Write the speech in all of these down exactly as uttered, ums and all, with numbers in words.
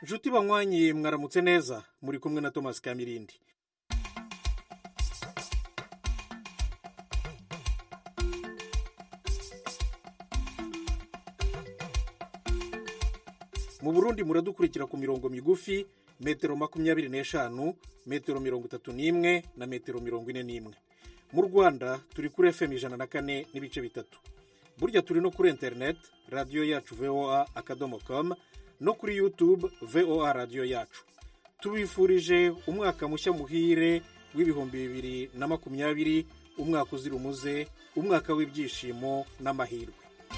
Nshuti banywanyi mwaramutse neza muri kumwe na Thomas Kamirindi. Mu Burundi muradukurikira ku mirongo migufi metero makumyabiri n'eshanu, metero mirongo itatu n'imwe na metero mirongo ine n'imwe. Mu Rwanda turi kuri F M ijana na kane n'ibice bitatu. Burya turi no kuri internet radio yacu v o a akadomo com no kuri YouTube V O A radio yacu. Tubifurije umwaka mushya muhire w'ibihumbi bibiri na makumyabiri, umwaka uzira umuze, umwaka w'ibyishimo n'amahirwe.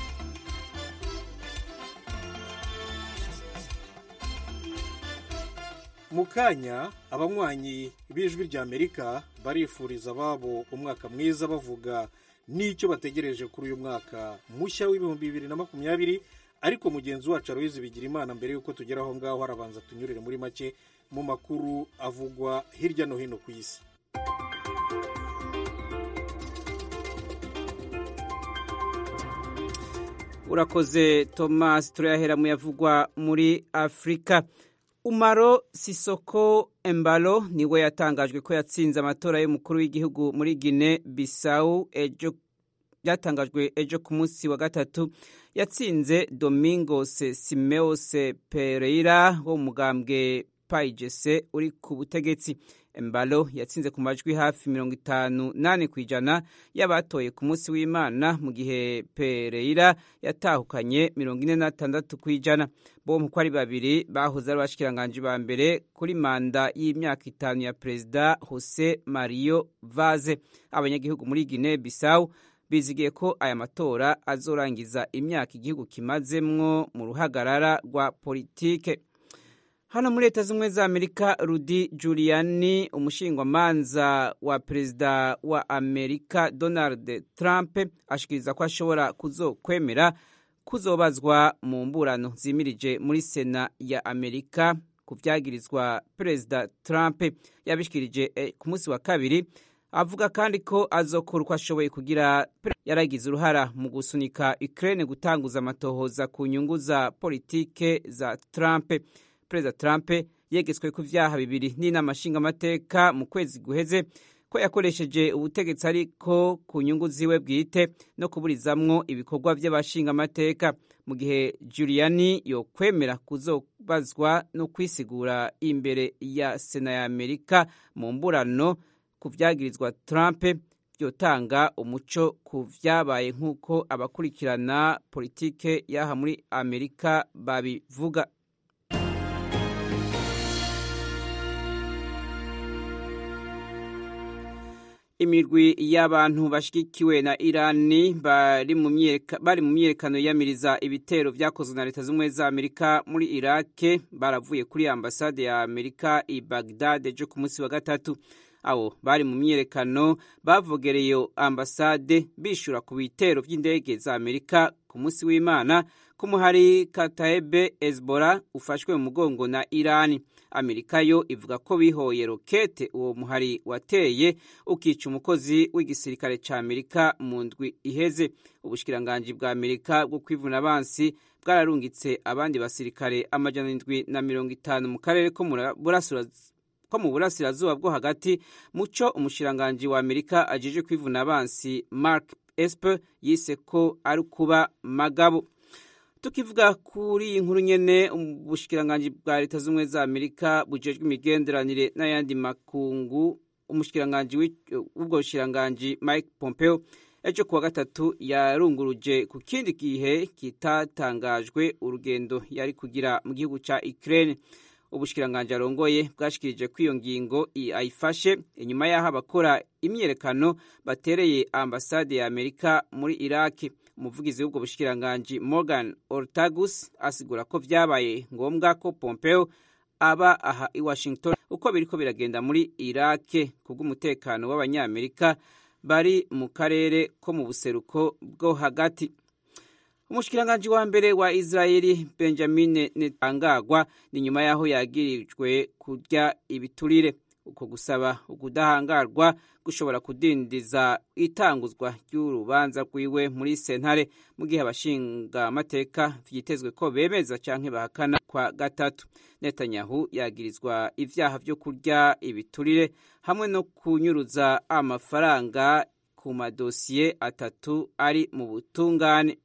Mukanya abanywanyi b'ijwi rya Amerika barifuriza babo umwaka mwiza bavuga n'icyo bategereje kuri uyu mwaka mushya w'ibihumbi bibiri na makumyabiri, ariko mugenzi wacu Aloyizi Bigirimana mbere yuko tugera aho ngaho harabanza tunyurire muri make mu makuru avugwa hirya no hino ku isi. Urakoze Thomas, turayahera mu yavugwa muri Afrika. Umaro Sisoko Embalo niwe yatangajwe ko yatsinze amatora y'umukuru w'igihugu muri Guinea Bissau ejo byatangajwe ejo ku munsi wa gatatu. Yatsinze Domingos Simeos Pereira wo mugambwe P A I G C uri ku butegetsi. Embalo yatsinze ku majwi hafi mirongo itanu nane kwijana y'abatoye ku munsi w'Imana, mu gihe Pereira yatahukanye mirongo ine na tandatu kwijana. Bombi ko ari babiri bahoze ari abashikiranganje ba mbere kuri manda y'imyaka itanu ya Perezida Jose Mario Vaz. Abanyagihugu muri Guinea Bissau bizigiye ko aya matora azorangiza imyaka igihugu kimazemwo mu ruhagarara rwa politike. Hano muri Leta Zunze za Amerika, Rudy Giuliani, umushingwamanza wa Perezida wa Amerika Donald Trump, ashikiriza ko ashobora kuzokwemera kuzobazwa mu mburano zimirije muri Sena ya Amerika ku vyagirizwa Perezida Trump. Yabishikirije eh, ku munsi wa kabiri, avuga kandi ko azokora uko ashoboye kugira yaragize uruhara mu gusunika Ukraine gutanguza amatohoza ku nyungu za politike za Trump. Perezida Trump yegetswe ku vyaha bibiri n'inama nshingamateka mu kwezi guheze ko yakoresheje ubutegetsi ariko ku nyungu ziwe bwite no kuburizamwo ibikorwa vy'abashingamateka, mu gihe Giuliani yo kwemera kuzobazwa no kwisigura imbere ya Sena ya Amerika mu mburano ku vyagirizwa Trump, byotanga umuco ku vyabaye nk'uko abakurikirana politike yaha muri Amerika babivuga. Imirwi y'abantu bashigikiwe na Irani bari mu myereka bari mu myerekano yamiriza ibitero vyakozwe na Leta Zunze za Amerika muri Iraq baravuye kuri ambasade ya Amerika i Baghdad ejo ku munsi wa gatatu. Abo bari mu myerekano bavogereye ambasade bishura ku bitero vy'indege za Amerika ku munsi w'Imana ku muhari Kataeb Hezbollah ufashwe mu mugongo na Irani. Amerika yo ivuga ko bihoye rokete uwo muhari wateye ukica umukozi w'igisirikare ca Amerika mu ndwi iheze. Ubushikiranganje bwa Amerika bwo kwivuna abansi bwararungitse abandi basirikare amajana indwi na mirongo itanu mu karere ko burasura ko mu burasirazuba bwo hagati, muco umushiranganje wa Amerika ajeje kwivuna abansi Mark Esper yise ko ari kuba magabo. Tukivuga kuri inkuru nyene, ubushikiranganje bwa Leta Zunze za Amerika bujejwe imigenderanire n'ayandi makungu, umushikiranganje w'ubwo bushikiranganje Mike Pompeo ejo kuwa gatatu yarunguruje ku kindi gihe kitatangajwe urugendo yari kugira mu gihugu ca Ukraine. Ubushikiranganje arongoye bwashikirije ko iyo ngingo ayifashe inyuma y'aho abakora imyerekano batereye ambasade ya Amerika muri Iraq. Umuvugizi w'ubwo bushikiranganje Morgan Ortagus asigura ko vyabaye ngombwa ko Pompeo aba aha i Washington uko biriko biragenda muri Iraq kubw'umutekano w'abanyamerika bari mu karere ko mu buseruko bwo hagati. Umushikiranganje wa mbere wa Israeli Benjamin Netanyahu ni nyuma yaho yagirijwe kurya ibiturire. uko gusaba ukudahangarwa gushobora kudindiza itanguzwa ry'urubanza rwiwe muri sentare mu gihe abashinga amateka vyitezwe ko bemeza canke bahakana kwa gatatu. Netanyahu yagirizwa ivyaha vyo kurya ibiturire hamwe no kunyuruza amafaranga ku madosiye atatu ari mu butungane.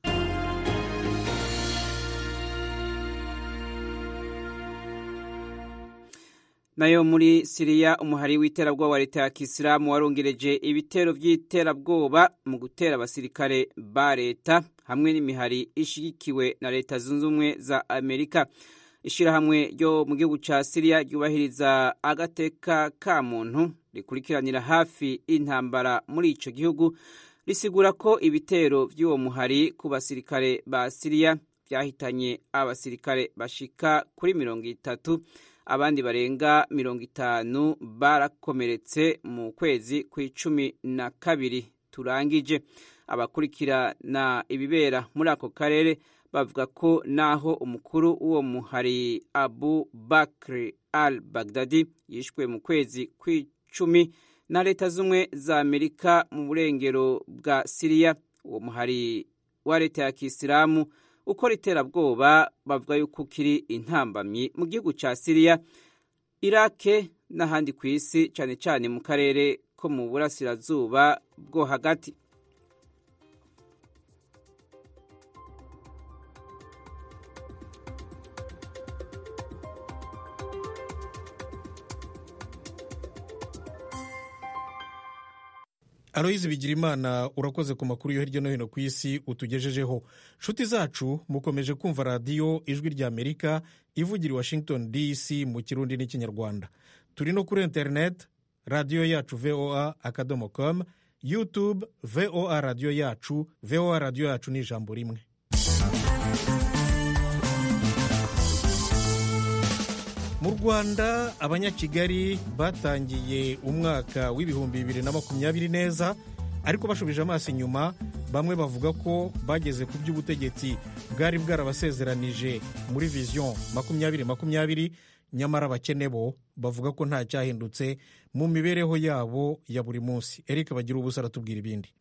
Nayo muri Siriya umuhari w'iterabwoba wa leta ya Kisilamu warongereje ibitero vy'iterabwoba mu gutera abasirikare ba leta hamwe n'imihari ishigikiwe na leta zunze ubumwe za Amerika. Ishirahamwe ryo mu gihugu ca Siriya ryubahiriza agateka ka muntu rikurikiranira hafi intambara muri ico gihugu risigura ko ibitero vy'uwo muhari ku basirikare ba Siriya vyahitanye abasirikare bashika kuri mirongo itatu, abandi barenga mirongo itanu barakomeretse mu kwezi kw'icumi na kabiri turangije. Abakurikirana ibibera muri ako karere bavuga ko naho umukuru w'uwo muhari Abu Bakr al-Baghdadi yishwe mu kwezi kw'icumi na leta z'umwe za Amerika mu burengero bwa Siriya, uwo muhari wa leta ya Kisilamu ukora iterabwoba bavuga yuko kiri intambamyi mu gihugu ca Siriya, Irake n'ahandi ku isi cane cane mu karere ko mu burasirazuba bwo hagati. Aloyizi Bigirimana urakoze ku makuru yo hirya no hino ku isi utugejejeho. Nshuti zacu mukomeje kumva radiyo Ijwi rya Amerika ivugira i Washington D C mu Kirundi n'Ikinyarwanda. Turi no kuri internet radiyo yacu V O A akadomo com, YouTube V O A radiyo yacu, V O A radiyo yacu ni ijambo rimwe. Mu Rwanda abanyakigali batangiye umwaka w'ibihumbi bibiri na makumyabiri neza, ariko bashubije amaso inyuma bamwe bavuga ko bageze ku by'ubutegetsi bwari bwarabasezeranije muri vision makumyabiri makumyabiri, nyamara abakene bo bavuga ko nta cyahindutse mu mibereho yabo ya buri munsi. Eric bagira ubusa aratubwira ibindi.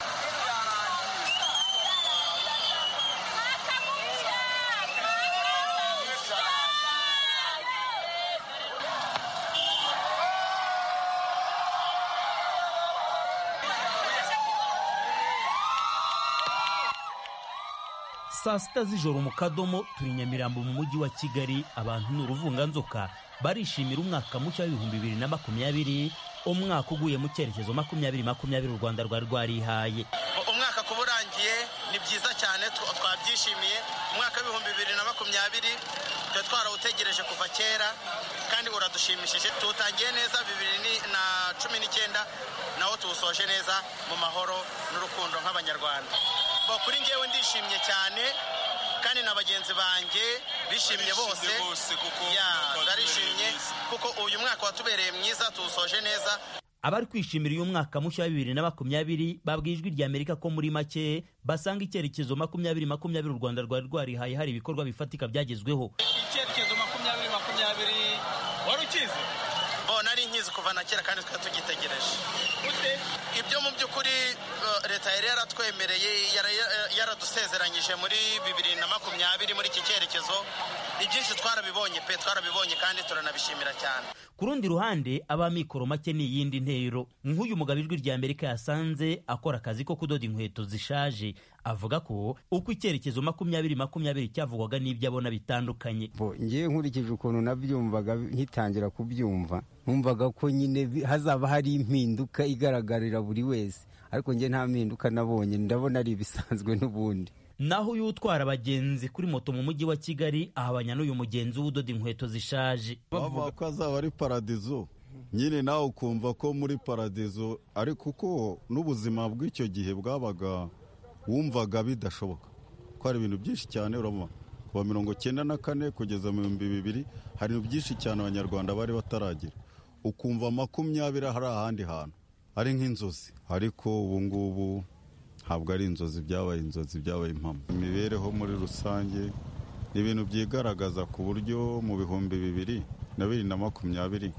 Saa sita z'ijoro mu Kadomo turi Nyamirambo mu mujyi wa Kigali. Abantu ni uruvunganzoka barishimira umwaka mushya w'ibihumbi bibiri na makumyabiri, umwaka uguye mu cyerekezo makumyabiri makumyabiri u Rwanda rwari rwarihaye. Umwaka kuba urangiye ni byiza cyane, twabyishimiye. Umwaka w'ibihumbi bibiri na makumyabiri twe twarawutegereje kuva kera kandi uradushimishije. Tutangiye neza bibiri na cumi n'icyenda, naho tuwusoje neza mu mahoro n'urukundo nk'abanyarwanda. Kuri ngewe ndishimye cyane kandi na bagenzi banjye bishimye bose ya barishimye kuko uyu mwaka watubereye mwiza, tuwusoje neza. Abari kwishimira uyu mwaka mushya wa bibiri na makumyabiri babwiye Ijwi rya Amerika ko muri make basanga icyerekezo makumyabiri makumyabiri u Rwanda rwari rwarihaye hari ibikorwa bifatika byagezweho. Icyerekezo makumyabiri makumyabiri wari ukize? Bo nari nkizi kuva na kera kandi twari tugitegereje. Ute ibyo mu by'ukuri leta yari yaratwemereye yaradusezeranyije muri bibiri na makumyabiri muri iki cyerekezo, ibyinshi twarabibonye pe twarabibonye kandi turanabishimira cyane. Ku rundi ruhande abamikoro make ni iyindi ntero. Nk'uyu mugabo Ijwi rya Amerika yasanze akora akazi ko kudoda inkweto zishaje avuga ko uko icyerekezo makumyabiri makumyabiri cyavugwaga n'ibyo abona bitandukanye. Bo ngiye nkurikije ukuntu nabyumvaga nkitangira kubyumva, numvaga ko nyine hazaba hari impinduka igaragarira buri wese, ariko ngiye nta mpinduka nabonye, ndabona ari ibisanzwe n'ubundi. Naho uyu utwara abagenzi kuri moto mu mujyi wa Kigali ahabanya n'uyu mugenzi w'udoda inkweto zishaje. Bavuga ko azaba ari paradizo, nyine nawe ukumva ko muri paradizo, ariko uko n'ubuzima bw'icyo gihe bwabaga wumvaga bidashoboka ko hari ibintu byinshi cyane. Urabona kuva mirongo cyenda na kane kugeza mu bihumbi bibiri hari ibintu byinshi cyane abanyarwanda bari bataragira, ukumva makumyabiri hari ahandi hantu ari nk'inzozi, ariko ubu ngubu ntabwo ari inzozi, byabaye inzozi, byabaye impamo. Imibereho muri rusange ni ibintu byigaragaza ku buryo mu bihumbi bibiri na bibiri na makumyabiri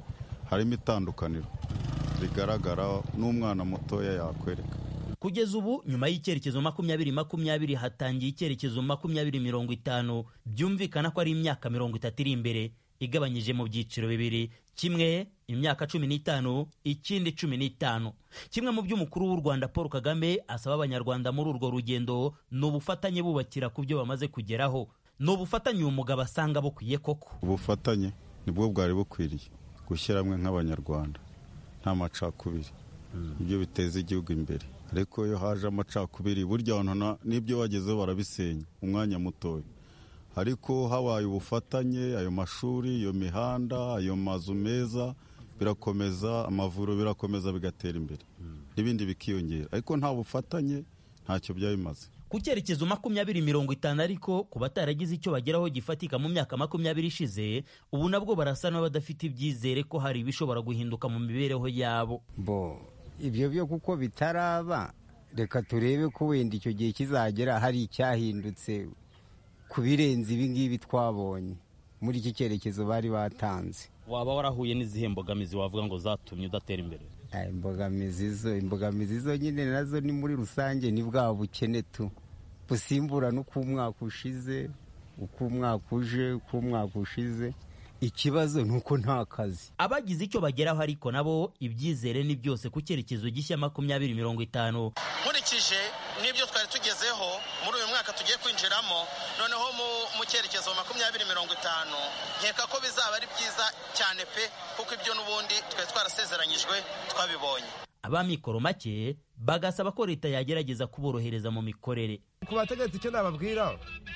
harimo itandukaniro rigaragara n'umwana mutoya yakwereka. Kugeza ubu nyuma y'icyerekezo makumyabiri makumyabiri hatangiye icyerekezo makumyabiri mirongo itanu, byumvikana ko ari imyaka mirongo itatu iri imbere igabanyije mu byiciro bibiri, kimwe imyaka cumi n'itanu, ikindi cumi n'itanu. Kimwe mu by'umukuru w'u Rwanda Paul Kagame asaba abanyarwanda muri urwo rugendo ni ubufatanye bubakira ku byo bamaze kugeraho. Ni ubufatanye uyu mugabo asanga bukwiye koko. Ubufatanye nibwo bwari bukwiriye gushyira hamwe nk'abanyarwanda, nta macakubiri, ibyo biteza igihugu imbere. Ariko iyo haje amacakubiri burya abantu n'ibyo bagezeho barabisenya umwanya mutoya. Ariko habaye ubufatanye, ayo mashuri, iyo mihanda, ayo mazu meza birakomeza, amavuriro birakomeza bigatera imbere, n'ibindi bikiyongera. Ariko nta bufatanye ntacyo byabimaze. Ku cyerekezo makumyabiri mirongo itanu ariko ku bataragize icyo bageraho gifatika mu myaka makumyabiri ishize, ubu nabwo barasa n'abadafite ibyizere ko hari ibishobora guhinduka mu mibereho yabo. Bo ibyo byo kuko bitaraba, reka turebe ko wenda icyo gihe kizagera hari icyahindutse ku birenze ibi ngibi twabonye muri iki cyerekezo bari batanze. Waba warahuye n'izihe mbogamizi wavuga ngo zatumye udatera imbere? Imbogamizi zo imbogamizi zo nyine nazo ni muri rusange, ni bwa bukene tu busimbura n'uko umwaka ushize, uko umwaka uje, uko umwaka ushize. Ikibazo nuko nta kazi. Abagize icyo bageraho ariko nabo ibyizere ni byose ku cyerekezo gishya makumyabiri mirongo itanu. Nkurikije n'ibyo twari tugezeho muri uyu mwaka tugiye kwinjiramo, noneho mu cyerekezo makumyabiri mirongo itanu nkeka ko bizaba ari byiza cyane pe, kuko ibyo n'ubundi twari twarasezeranyijwe twabibonye. Abamikoro make bagasaba ko leta yagerageza kuborohereza mu mikorere. Ku bategetsi icyo nababwira,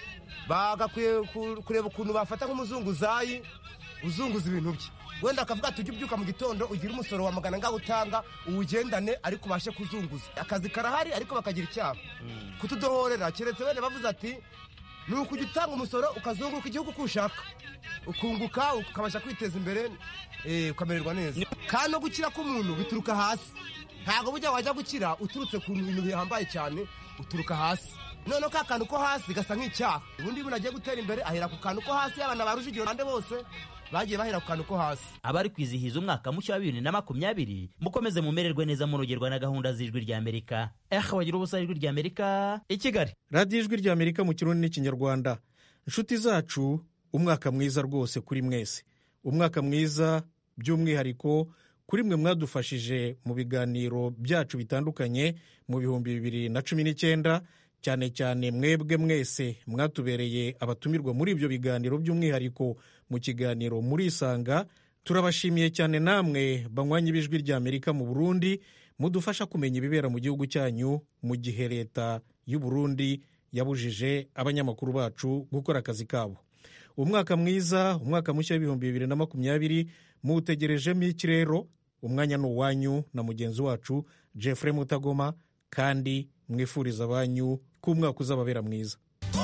bagakwiye kureba ukuntu bafata nk'umuzunguzayi uzunguza ibintu bye, wenda akavuga ati ujye ubyuka mu gitondo ugire umusoro wa magana ngaho utanga uwugendane, ariko ubashe kuzunguza. Akazi karahari ariko bakagira icyaha kutudohorera, keretse wenda bavuze ati ni ukujya utanga umusoro ukazunguruka igihugu uko ushaka, ukunguka ukabasha kwiteza imbere, ukamererwa neza. Kandi no gukira k'umuntu bituruka hasi, ntabwo bujya wajya gukira uturutse ku bintu bihambaye cyane, uturuka hasi. Noneho ka kantu ko hasi gasa nk'icyaha. Ubundi umuntu agiye gutera imbere ahera ku kantu ko hasi, abana ba Rujugiro bande bose bagiye bahera ku kantu ko hasi. Abari kwizihiza umwaka mushya wa bibiri na makumyabiri mukomeze mumererwe neza munogerwa na gahunda z'Ijwi ry'Amerika. Eh wagira ubusa Ijwi ry'Amerika i Kigali. Radio Ijwi ry'Amerika mu Kirundi n'Ikinyarwanda. Inshuti zacu, umwaka mwiza rwose kuri mwese. Umwaka mwiza by'umwihariko kuri mwe mwadufashije mu biganiro byacu bitandukanye mu bihumbi bibiri na cumi n'icyenda, cyane cyane mwebwe mwese mwatubereye abatumirwa muri ibyo biganiro, by'umwihariko mu kiganiro muri Isanga. Turabashimiye cyane namwe banywanyi b'Ijwi ry'Amerika mu Burundi, mudufasha kumenya ibibera mu gihugu cyanyu mu gihe leta y'u Burundi yabujije abanyamakuru bacu gukora akazi kabo. Umwaka mwiza, umwaka mushya w'ibihumbi bibiri na makumyabiri mutegerejemo iki rero? Umwanya ni uwanyu na mugenzi wacu Jeffrey Mutagoma, kandi mwifuriza abanyu ko umwaka uzababera mwiza.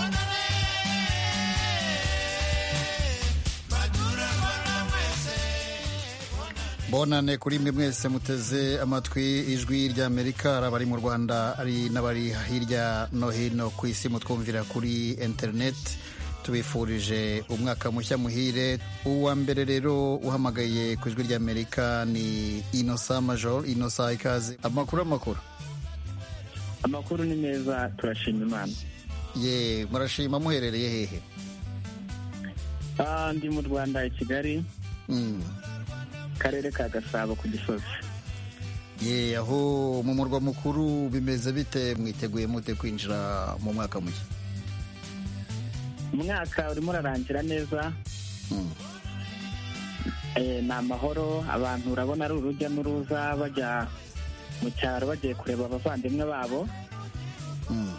Bonane kuri mwe mwese muteze amatwi Ijwi ry'Amerika, abari mu Rwanda ari n'abari hirya no hino ku isi mutwumvira kuri internet. Tubifurije umwaka mushya muhire. Uwa mbere rero uhamagaye ku Ijwi ry'Amerika ni Innocent Major. Innocent, ikaze. Amakuru amakuru Amakuru ni meza, turashima Imana. Ye, murashima muherereye hehe? Ah, ndi mu Rwanda i Kigali. Mm. Karere ka Gasabo ku Gisozi. Ye, aho mu murwa mukuru bimeze bite? Mwiteguye mute kwinjira mu mwaka mushya? Umwaka urimo urarangira neza. Mm. Eh, ni amahoro, abantu urabona ari urujya n'uruza bajya mu cyaro bagiye kureba abavandimwe babo. Mm.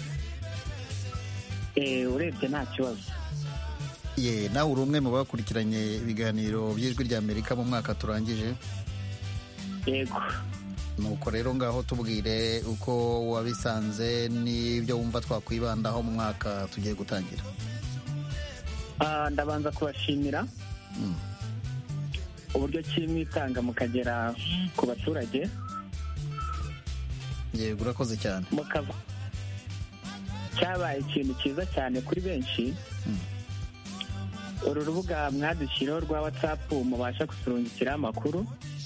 Eh, urebye nta kibazo. Ye, nawe uri umwe mu bakurikiranye ibiganiro by'Ijwi ry'Amerika mu mwaka turangije? Yego. Nuko rero ngaho tubwire uko wabisanze n'ibyo wumva twakwibandaho mu mwaka tugiye gutangira. Ah, ndabanza kubashimira. Mm. Uburyo kimwitanga mukagera ku baturage. Yego, urakoze cyane. Mukava cyabaye ikintu cyiza cyane kuri benshi. Mm. uru rubuga mwadushyiriho rwa watsapu mubasha gusurungikiraho amakuru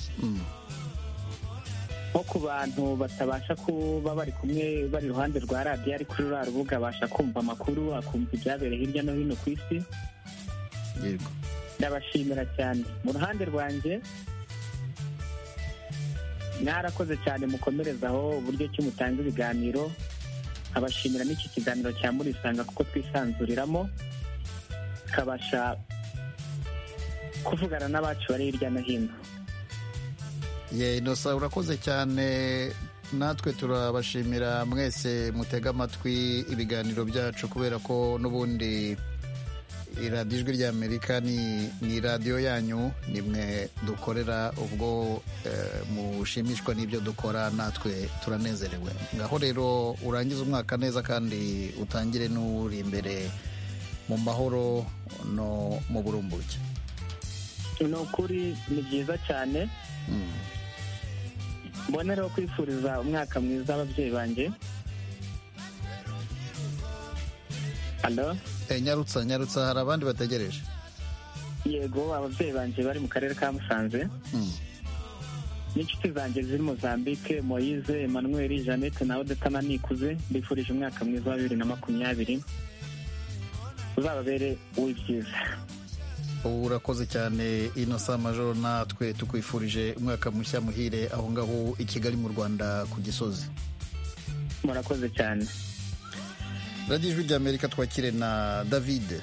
nko ku bantu batabasha kuba bari kumwe bari iruhande rwa radiyo ariko kuri ruriya rubuga abasha kumva amakuru akumva ibyabereye hirya no hino ku isi. yego ndabashimira cyane. Mu ruhande rwanjye mwarakoze cyane, mukomerezaho uburyo ki mutanga ibiganiro. Abashimira n'iki kiganiro cya Murisanga kuko twisanzuriramo tukabasha kuvugana n'abacu bari hirya no hino. ye Inosa urakoze cyane, natwe turabashimira mwese mutega amatwi ibiganiro byacu kubera ko n'ubundi iradiyo ijwi rya Amerika ni ni radiyo yanyu, nimwe dukorera. ubwo eh, mushimishwa n'ibyo dukora natwe turanezerewe. ngaho rero urangize umwaka neza kandi utangire n'uri imbere mu mahoro no mu burumbuke. ni ukuri ni byiza cyane. mbona rero kwifuriza umwaka mwiza ababyeyi banjye. halo Eh, nyarutsa nyarutsa hari abandi bategereje. yego, ababyeyi banjye bari mu karere ka Musanze n'inshuti zanjye ziri Mozambique, Moise, Emmanuel, Jeannette na Odeta na Nikuze. mbifurije umwaka mwiza wa bibiri na makumyabiri uzababere uw'ibyiza. ubu urakoze cyane Innocent Major, natwe tukwifurije umwaka mushya muhire aho ngaho i Kigali mu Rwanda ku Gisozi. murakoze cyane. radiyo ijwi rya Amerika twakire na David.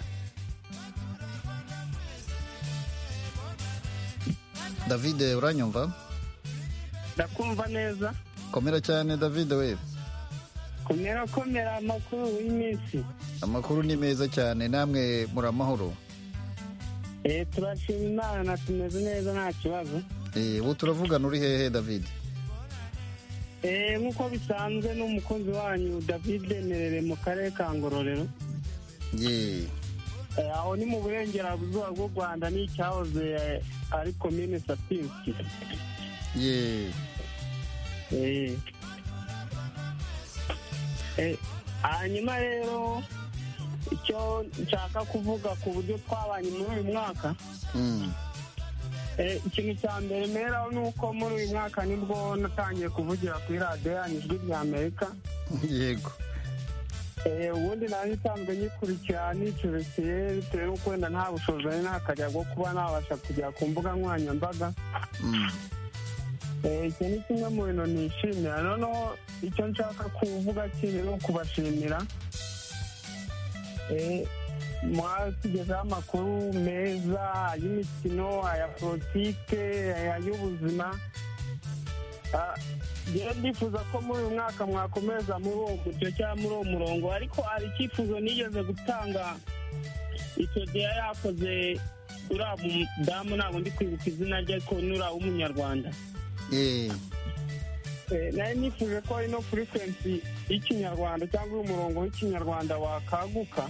David uranyumva? ndakumva neza. komera cyane David we. komera komera, amakuru y'iminsi. amakuru ni meza cyane, namwe muri amahoro? eh turashima Imana, tumeze neza nta kibazo. eh ubu turavugana uri hehe David? eh nk'uko bisanzwe n'umukunzi wanyu David Merere mu karere ka Ngororero. ye eh aho ni mu burengerazuba bw'u Rwanda, ni cyahoze ari komine Sapinski. ye eh eh hanyuma rero icyo nshaka kuvuga ku buryo twabanye muri uyu mwaka, ikintu cya mbere meraho ni uko muri uyu mwaka nibwo natangiye kuvugira kuri radiyo yanyu ijwi rya Amerika. yego ubundi nanjye nsanzwe nyikurikira nicururikiye bitewe n'uko wenda nta bushobozi ari n'akajya bwo kuba nabasha kujya ku mbuga nkoranyambaga. icyo ni kimwe mu bintu nishimira. noneho icyo nshaka kuvuga kiri ni ukubashimira mwatugezaho amakuru meza ay'imikino, aya politike, ay'ubuzima. rero ndifuza ko muri uyu mwaka mwakomeza muri uwo mucyo cyangwa muri uwo murongo, ariko hari icyifuzo nigeze gutanga icyo gihe yakoze uriya mudamu, ntabwo ndi kwibuka izina rye, ariko ni uriya w'umunyarwanda. nari nifuje ko ino furikwensi y'ikinyarwanda cyangwa umurongo w'ikinyarwanda wakaguka,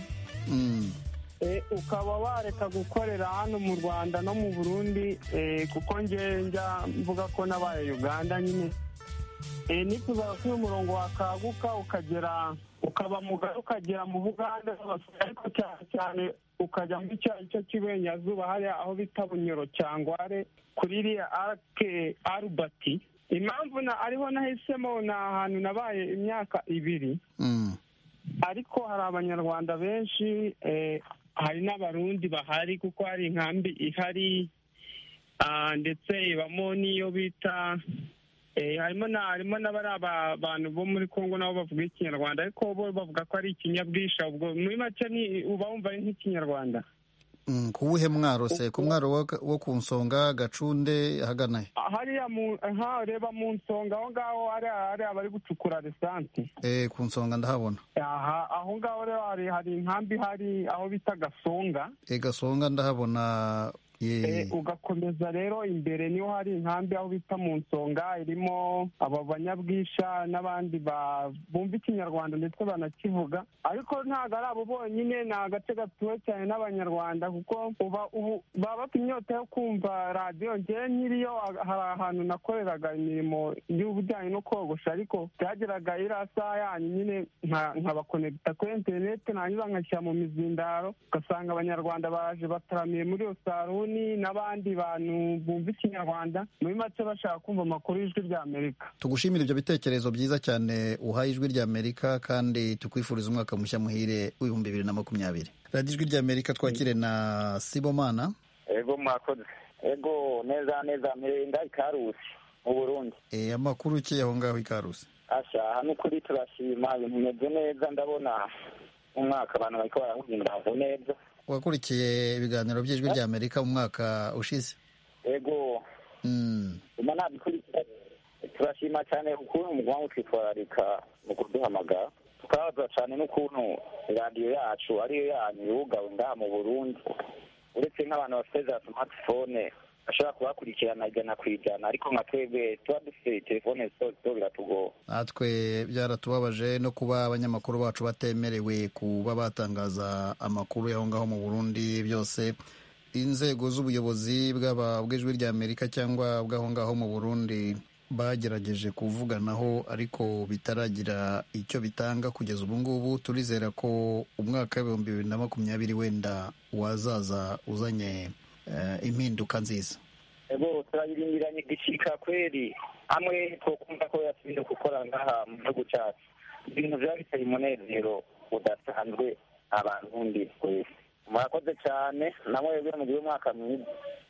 ukaba wareka gukorera hano mu Rwanda no mu Burundi, kuko njya mvuga ko nabaye Uganda nyine. nifuza ko uyu murongo wakaguka ukagera, ukaba mugari ukagera mu Buganda, ariko cyane cyane ukajya muri cya gice cy'iburengerazuba hariya aho bita Bunyoro Cyangware kuri iriya arake Arubati. impamvu ariho nahisemo ni ahantu nabaye imyaka ibiri, ariko hari abanyarwanda benshi, hari n'abarundi bahari kuko hari inkambi ihari, ndetse ibamo n'iyo bita harimo harimo n'abari abantu bo muri Kongo nabo bavuga ikinyarwanda, ariko bo bavuga ko ari ikinyabwisha. ubwo muri make uba wumva ari nk'ikinyarwanda. ku wuhe mwaro se? ku mwaro wo ku Nsonga, Gacunde, ahagana he? hariya reba mu Nsonga aho ngaho hariya bari gucukura lisansi. eh ku Nsonga ndahabona. aha aho ngaho rero hari hari inkambi hari aho bita Gasonga. eh Gasonga ndahabona ugakomeza rero imbere niho hari inkambi aho bita mu nsonga irimo aba banyabwisha n'abandi bumva ikinyarwanda ndetse banakivuga, ariko ntabwo ari abo bonyine, ni agace gatuwe cyane n'abanyarwanda kuko baba bafite inyota yo kumva radiyo. ngewe nkiriyo hari ahantu nakoreraga imirimo y'ubujyanye no kogosha, ariko byageraga iriya saha yanyu nyine nkabakonegita kuri interineti, nanyuza nkashyira mu mizindaro, ugasanga abanyarwanda baje bataramiye muri iyo saruni n'abandi bantu bumva ikinyarwanda, muri make bashaka kumva amakuru y'ijwi rya Amerika. Tugushimira ibyo bitekerezo byiza cyane uhaye ijwi rya Amerika, kandi tukwifuriza umwaka mushya muhire w'ibihumbi bibiri na makumyabiri. radiyo ijwi rya Amerika twakire na Sibomana. Ego mwakoze. Ego neza neza mirenda Ikarusi mu Burundi. Eh amakuru ki aho ngaho Ikarusi? Asha hano kuri turashima ibintu bimeze neza, ndabona umwaka abantu bariko barahindura neza. Wakurikiye ibiganiro by'ijwi rya Amerika mu mwaka ushize? Ego. Mm. Uma nabikurikira. Turashima cyane ukuntu umugwangu twitwararika mu kuduhamagara. Tukaza cyane n'ukuntu radio yacu ariyo yanyu yugawe ngaha mu Burundi. Uretse nk'abantu bafite za smartphone bashobora kubakurikirana ijana ku ijana, ariko nka twebwe tuba dufite telefone zito biratugora. Natwe byaratubabaje no kuba abanyamakuru bacu batemerewe kuba batangaza amakuru y'aho ngaho mu Burundi. Byose inzego z'ubuyobozi bw'aba bw'ijwi rya Amerika cyangwa bw'aho ngaho mu Burundi bagerageje kuvuganaho, ariko bitaragira icyo bitanga kugeza ubu ngubu. Turizera ko umwaka w'ibihumbi bibiri na makumyabiri wenda wazaza uzanye uh, impinduka nziza. Ego turayirindiranye gishika kweri, amwe twokumva ko yasubire gukora ngaha mu gihugu cyacu. Ibintu byaba bitari umunezero udasanzwe abantu twese. Murakoze cyane, namwe rero mu gihe umwaka mwiza.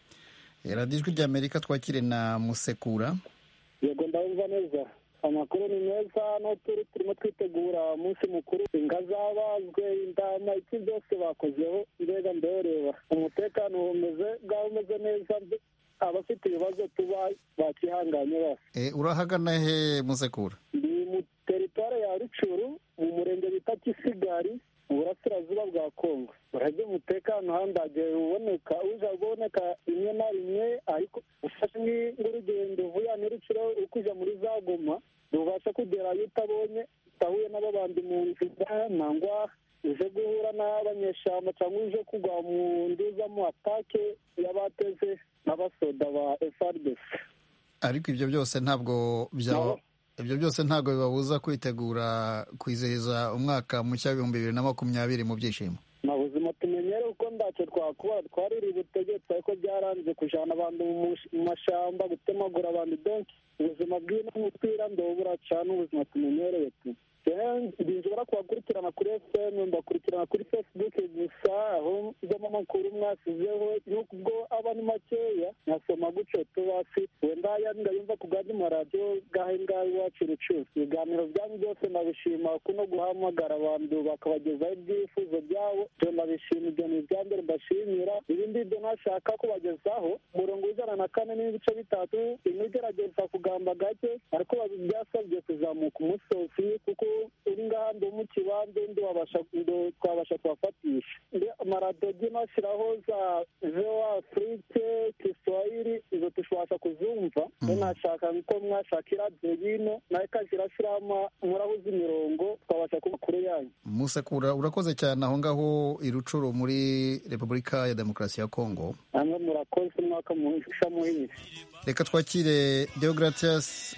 radiyo ijwi rya Amerika twakire na Musekura. Yego ndabumva neza, amakuru ni meza, no turi turimo twitegura umunsi mukuru, inka zabazwe, indama, iki byose bakozeho, mbega ndareba umutekano umeze bwaho umeze neza, abafite ibibazo tuba bakihanganye bose. Eh urahagana he Musekura? Ndi mu teritware ya Rucuru mu murenge bita Kisigari mu burasirazuba bwa Kongo. Urajye umutekano handaje uboneka uja kuboneka rimwe na rimwe, ariko ufashe nk'urugendo uvuye n'Urucuro ukuja muri za Goma ubasha kugerayo utabonye utahuye n'ababandi mu nzira, nangwa uje guhura n'abanyeshamba cyangwa uje kugwa mu nduza mu atake y'abateze n'abasoda ba F A R D C. Ariko ibyo byose ntabwo byaba ibyo byose ntabwo bibabuza kwitegura kwizihiza umwaka mushya w'ibihumbi bibiri na makumyabiri mu byishimo. Na buzima tumenyere uko ndacyo twakubara twariri ubutegetsi, ariko byaranze kujana abantu mu mashamba gutemagura abantu. Donc ubuzima bw'ino mutwira ndobura cyane, ubuzima tumenyereye tu ndishobora kubakurikirana kuri F M, mbakurikirana kuri Facebook gusa, aho izamo amakuru mwasizeho n'ubwo abantu makeya nasoma guco tubasi wenda yandi yumva ku gandi maradiyo gahe ngaho iwacu Rucuru. Ibiganiro byanyu byose nabishima, kuno guhamagara abantu bakabagezaho ibyifuzo byabo, byo nabishima, ibyo ni ibya mbere mbashimira. Ibindi byo nashaka kubagezaho umurongo w'ijana na kane n'ibice bitatu inugerageza kugamba gake, ariko byasabye kuzamuka umusozi kuko uri ngaha ndo mu kibanza ndi wabasha ndo twabasha kubafatisha. Amaradiyo nashyiraho za Voa Afrique, Kiswahili, izo tushobasha kuzumva. Rero nashaka ko mwashakira Zeyino nawe kazirashyiramo murahuza imirongo twabasha kuba kure yanyu. Musekura urakoze cyane aho ngaho i Rucuru muri Repubulika ya Demokarasi ya Kongo. Namwe murakoze, umwaka muhisha muhire. Reka twakire Deogratias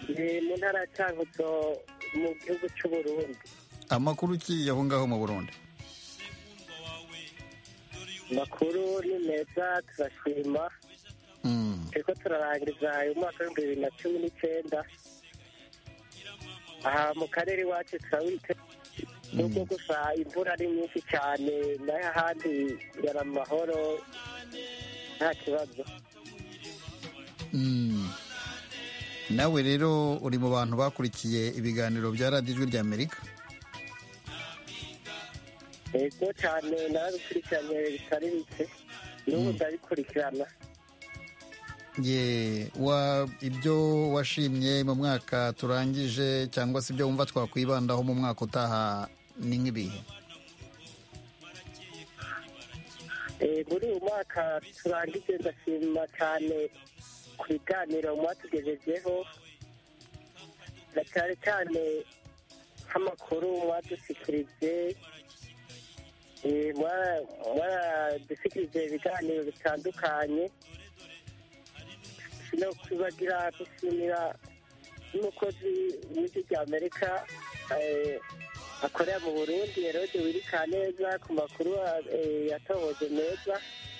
mu ntara ya Cankuzo mu gihugu cy'u Burundi. Amakuru ki aho ngaho mu Burundi? Makuru ni meza, turashima. Mm. Turiko turarangiza uyu mwaka w'ibihumbi bibiri na cumi n'icyenda. Aha mu karere iwacu turawite nubwo gusa imvura ari nyinshi cyane, nayo ahandi yari amahoro nta kibazo. Mm. Nawe rero uri mu bantu bakurikiye ibiganiro bya radiyo ijwi rya Amerika? Ego cyane narabikurikiranye bitari bike, n'ubu ndabikurikirana. Ye wa ibyo washimye mu mwaka turangije cyangwa se ibyo wumva twakwibandaho mu mwaka utaha ni nk'ibihe? muri uyu mwaka turangije ndashima cyane ku biganiro mwatugejejeho na cyane cyane nk'amakuru mwadushyikirije mwaradushyikirije ibiganiro bitandukanye no kubagira gushimira n'umukozi w'ijwi rya amerika akorera mu burundi Herode Wirikaneza ku makuru yatohoje neza.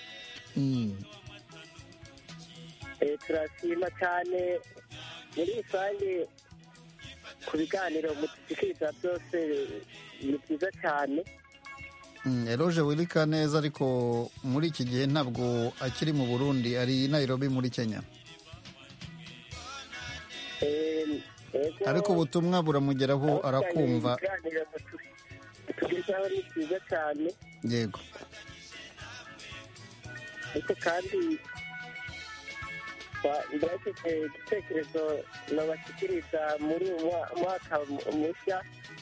Turashima cyane muri rusange ku biganiro mudushyikiriza byose ni byiza cyane. Herode Wirikaneza ariko muri iki gihe ntabwo akiri mu Burundi, ari i Nairobi muri Kenya, ariko ubutumwa buramugeraho arakumva. tugezaho ni byiza cyane. Yego, ariko kandi ndafite igitekerezo nabashyikiriza muri uyu mwaka mushya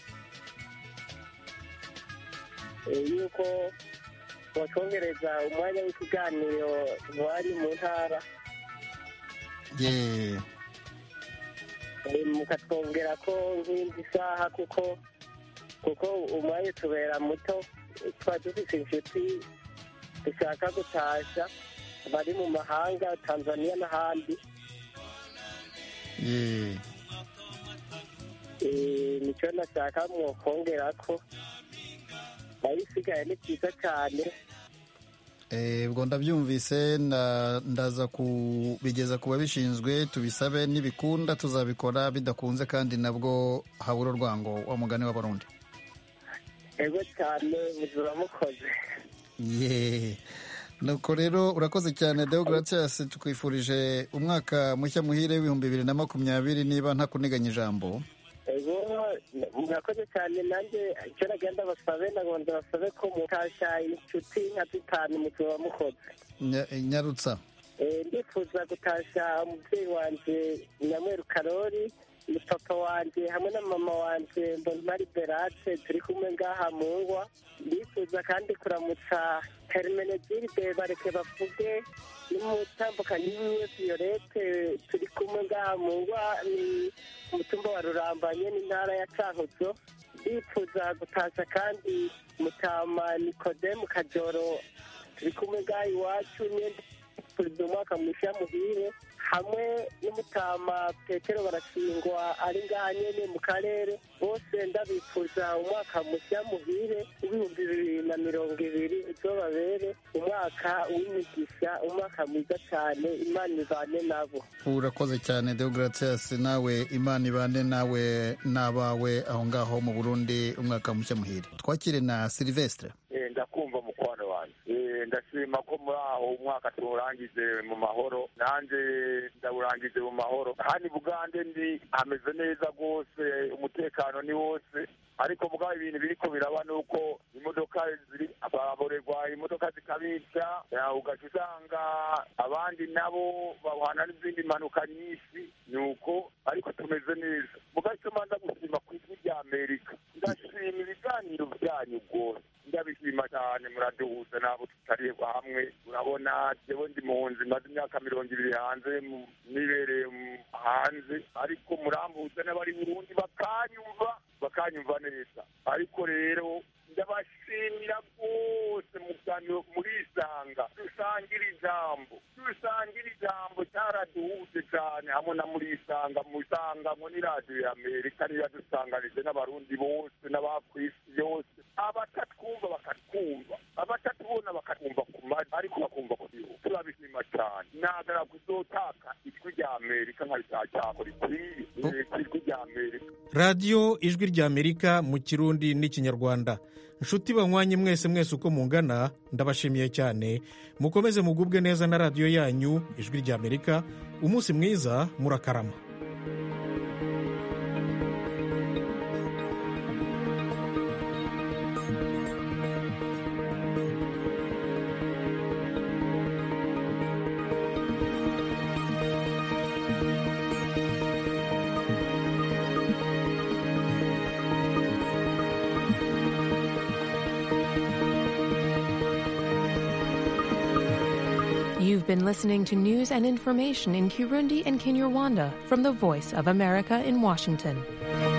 yuko batwongereza umwanya w'ikiganiro wari mu ntara, mukatwongera ko nk'indi saha kuko kuko umwanya tubera muto. twari dufite inshuti dushaka gutasha bari mu mahanga, Tanzania n'ahandi. nicyo nashaka mwokongera ko ayisigaye ni byiza cyane. ubwo ndabyumvise, ndaza kubigeza ku babishinzwe, tubisabe, nibikunda tuzabikora, bidakunze kandi nabwo habura urwango wa mugani w'abarundi. ego cyane muzura mukoze. yeee nuko rero urakoze cyane Deogratias, tukwifurije umwaka mushya muhire w'ibihumbi bibiri na makumyabiri niba ntakuniganya ijambo. ego murakoze cyane. nanjye icyo nagenda basabe nagomba basabe ko mutasha inshuti nka zitanu muzuba mukoze. Nyarutsa. ndifuza gutasha umubyeyi wanjye Nyamweru Karori, ni papa wanjye hamwe na mama wanjye Mbonimari Berate turi kumwe ngaha mu ngwa. ndifuza kandi kuramutsa Hermenegilde Bareke Bavuge n'umutambukanyi wiwe Violette turi kumwe ngaha mu ngwa, ni umutumba wa Rurambanye n'intara ya Cankuzo. ndifuza gutasha kandi Mutama Nikodemu Kajoro turi kumwe ngaha iwacu, n'indi umwaka mushya muhire, hamwe n'umutama Petero Barashingwa ari ngaha nyene mu karere. bose ndabifuza umwaka mushya muhire w'ibihumbi bibiri na mirongo ibiri uzobabere umwaka w'imigisha, umwaka mwiza cyane. Imana ibane nabo. urakoze cyane Deogratias, nawe Imana ibane nawe n'abawe aho ngaho mu Burundi, umwaka mushya muhire. twakire na Silvestre. ndakumva mukwano wanjye, ndashima ko muri aho umwaka tuwurangije mu mahoro, nanjye ndawurangije mu mahoro. hano i Bugande ndi hameze neza rwose, umutekano ni wose, ariko mugabo ibintu biriko biraba nuko imodoka ziri ababorerwa imodoka zikabica, ugaca usanga abandi nabo bahana n'izindi mpanuka nyinshi, nuko ariko tumeze neza. mugabo icyo manza gushima ku ijwi rya Amerika, ndashima ibiganiro byanyu rwose, ndabishima cyane. muraduhuza nabo tutari hamwe. urabona jewe ndi muhunzi maze imyaka mirongo ibiri hanze, nibereye hanze, ariko murambuza n'abari Burundi bakanyumva bakanyumva neza. ariko rero ndabashimira rwose muganiro murisanga, dusangira ijambo dusangira ijambo cyaraduhuje cyane, hamwe na murisanga musanga ngo ni radiyo ya Amerika niyo yadusanganije n'abarundi bose n'abakwisi yose, abatatwumva bakatwumva, abatatubona bakatwumva ku mazi, ariko bakumva ku gihugu. turabishima cyane. nagara kuzotaka ijwi rya Amerika nkabishakako rikwiye ijwi rya Amerika. radiyo ijwi rya Amerika mu Kirundi n'Ikinyarwanda. nshuti banywanyi mwese mwese uko mungana, ndabashimiye cyane. mukomeze mugubwe neza na radiyo yanyu ijwi rya Amerika. umunsi mwiza, murakarama. You've been listening to news and information in Kirundi and Kinyarwanda from the Voice of America in Washington.